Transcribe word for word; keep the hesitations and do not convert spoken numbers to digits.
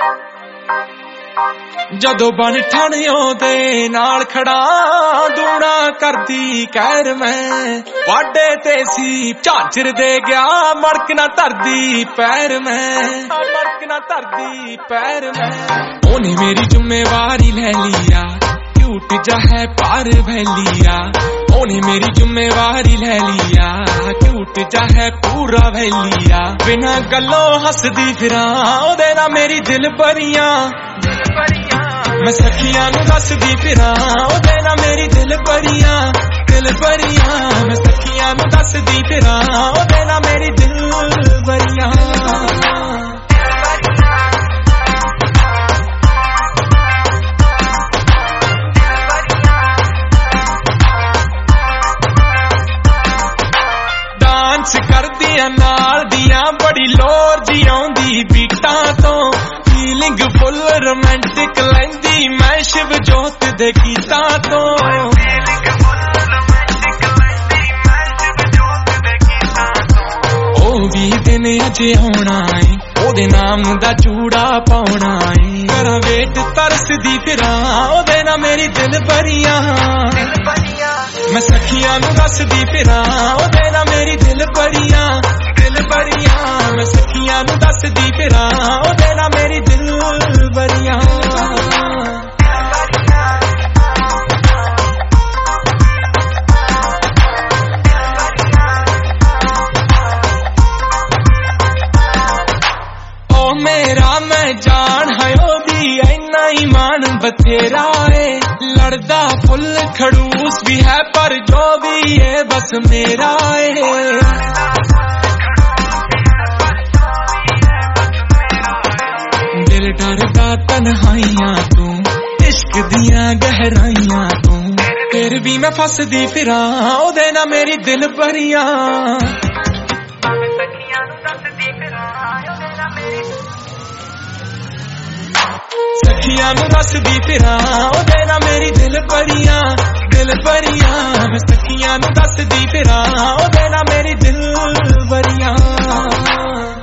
ਜਦੋਂ ਬਣ ਠਾਣਿਓ ਦੇ ਨਾਲ ਖੜਾ ਦੂਣਾ ਕਰਦੀ ਕਹਿਰ ਮੈਂ ਵਾਡੇ ਤੇ ਸੀ ਝਾਂਜਰ ਦੇ ਗਿਆ ਮੜਕ ਨਾ ਧਰਦੀ ਪੈਰ ਮੈਂ ਮੜਕ ਨਾ ਧਰਦੀ ਪੈਰ ਮੈਂ ਉਹਨੇ ਮੇਰੀ ਜ਼ਿੰਮੇਵਾਰੀ ਲੈ ਲਿਆ क्यूट जा है पार भैलिया ओने मेरी जिम्मेवारी ले लिया क्यूट जा है पूरा भैलिया बिना गल्लों हसदी फिरां ओदे ना मेरी दिल भरियां मैं सखियां नू दसदी फिरां ओदे ना मेरी दिल भरियां दिल भरियां मैं सखियां नू दसदी फिरां ओदे ना मेरी दिल भरियां करदियां नाल दियां बड़ी लोर जी आउंदी बीटां तो फीलिंग फुल रोमांटिक लैंदी मैं शिव जोत दे गीतां तो ओ भी दिन अजे आउणा ए ओदे नाम दा चूड़ा पाउणा ए करा वेट तरसदी फिरां ओदे ना मेरी दिल भरियां मैं सखियां नू दसदी फिरां ओदे ना मेरी दिल भरियां दिल भरियां मैं सखियां नू दसदी फिरां ओदे ना मेरी दिल भरियां ओ मेरा मैं जान है ओदी इन्ना ईमान बथेरा है लड़दा फुल खड़ूस भी है पर जो भी है बस मेरा है दिल डरदा तन्हाइयां तू इश्क दियां गहराइयां तू फिर भी मैं फसदी फिरां ओदे ना मेरी दिल भरियां सखियां नू दसदी फिरां ओदे ना मेरी दिल भरियां दिल भरियां मैं सखियां नू दसदी फिरां ओदे ना मेरी दिल भरियां।